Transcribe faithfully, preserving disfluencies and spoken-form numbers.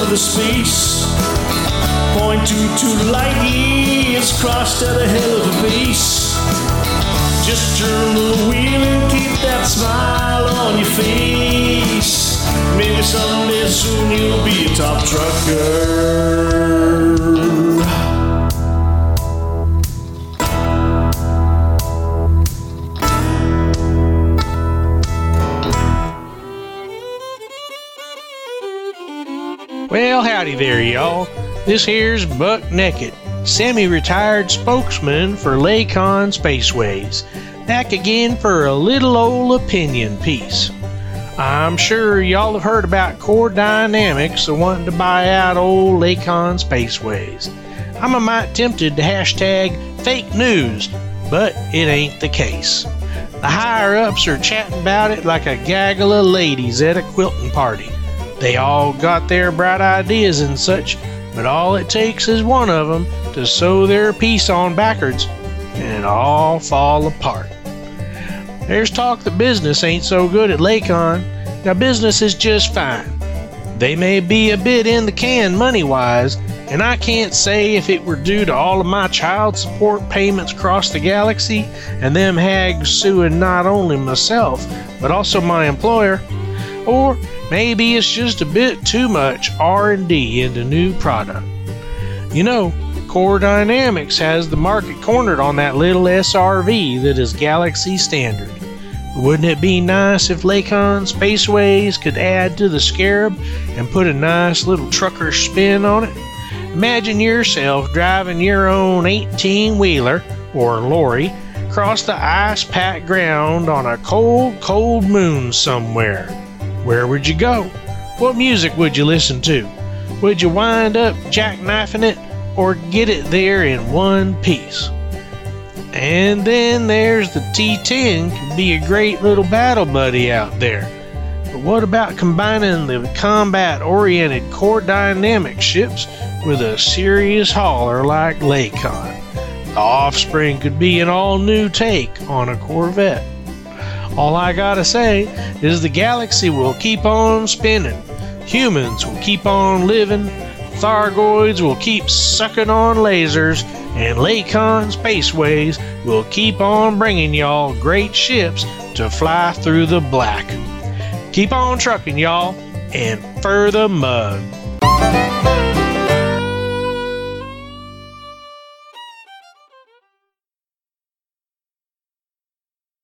the space. Point two two light years crossed at a hell of a pace. Just turn the wheel and keep that smile on your face. Maybe someday soon you'll be a top trucker. Well, howdy there, y'all. This here's Buck Naked, semi-retired spokesman for Lakon Spaceways, back again for a little old opinion piece. I'm sure y'all have heard about Core Dynamics wanting to buy out old Lakon Spaceways. I'm a mite tempted to hashtag fake news, but it ain't the case. The higher-ups are chatting about it like a gaggle of ladies at a quilting party. They all got their bright ideas and such, but all it takes is one of them to sew their piece on backwards, and it all fall apart. There's talk that business ain't so good at Lakon. Now, business is just fine. They may be a bit in the can money-wise, and I can't say if it were due to all of my child support payments across the galaxy and them hags suing not only myself, but also my employer, or maybe it's just a bit too much R and D into new product. You know, Core Dynamics has the market cornered on that little S R V that is Galaxy standard. Wouldn't it be nice if Lakon Spaceways could add to the scarab and put a nice little trucker spin on it? Imagine yourself driving your own eighteen-wheeler, or lorry, across the ice-packed ground on a cold, cold moon somewhere. Where would you go? What music would you listen to? Would you wind up jackknifing it or get it there in one piece? And then there's the T ten, can be a great little battle buddy out there. But what about combining the combat-oriented Core Dynamic ships with a serious hauler like Lakon? The Offspring could be an all-new take on a Corvette. All I gotta say is the galaxy will keep on spinning, humans will keep on living, Thargoids will keep sucking on lasers, and Lakon Spaceways will keep on bringing y'all great ships to fly through the black. Keep on trucking, y'all, and fur the mug.